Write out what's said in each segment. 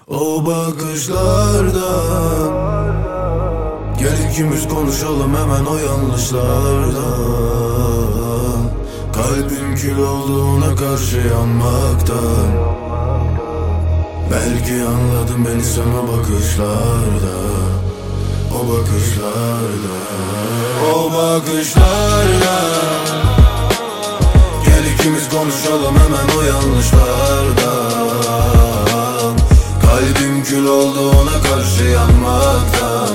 O bakışlardan. Gel ikimiz konuşalım hemen o yanlışlardan. Kalbim kül olduğuna karşı yanmaktan. Belki anladın beni sen o bakışlarda. O bakışlarda. O bakışlarda. Gel ikimiz konuşalım hemen o yanlışlardan. Kalbim kül olduğuna karşı yanmaktan.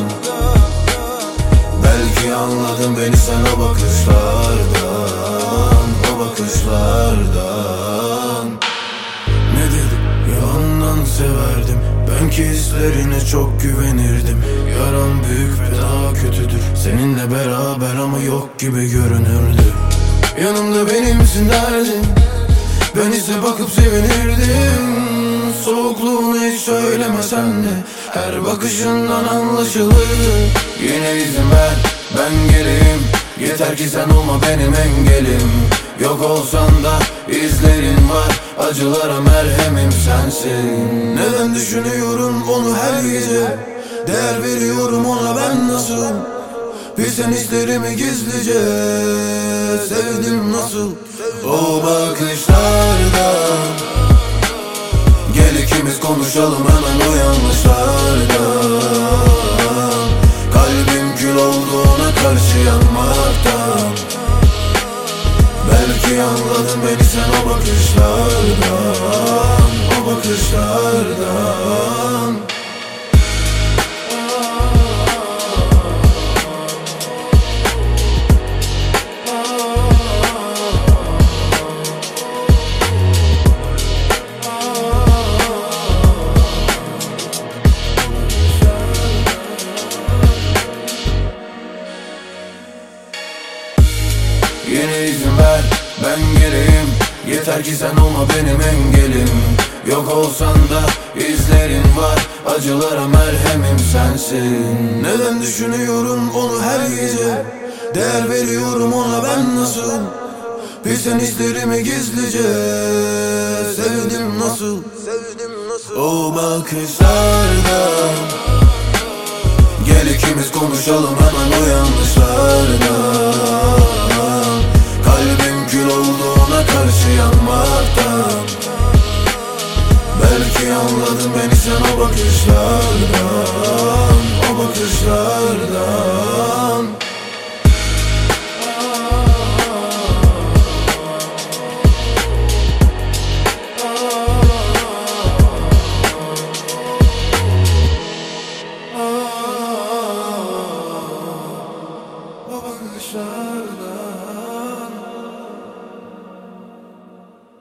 Belki anladın beni sen o bakışlardan. O bakışlardan. Nedir? Yalandan severdim. Ben ki hislerine çok güvenirdim. Yaran büyük ve daha kötüdür. Seninle beraber ama yok gibi görünürdü. Yanımda benimsin derdin. Ben ise bakıp sevinirdim. Soğukluğunu hiç söylemesen de her bakışından anlaşılır. Yine izin ver, ben geleyim. Yeter ki sen olma benim engelim. Yok olsan da izlerin var. Acılara merhemim sensin. Neden düşünüyorum onu her gece. Değer veriyorum ona ben nasıl. Bilsen hislerimi gizlice. Sevdim nasıl. O bakışlardan. Gel ikimiz konuşalım hemen o yanlışlardan. Kalbim kül olduğuna karşı yanmaktan. Belki anladın beni sen o bakışlardan. O bakışlardan. Yine izin ver, ben geleyim. Yeter ki sen olma benim engelim. Yok olsan da izlerin var. Acılara merhemim sensin. Neden düşünüyorum onu her gece. Değer veriyorum ona ben nasıl. Bilsen hislerimi gizlice. Sevdim nasıl. O bakışlardan. Gel ikimiz konuşalım hemen o yanlışlardan. Kalbim kül olduğuna karşı yanmaktan. Belki anladın beni sen o bakışlardan. O bakışlardan. O bakışlardan.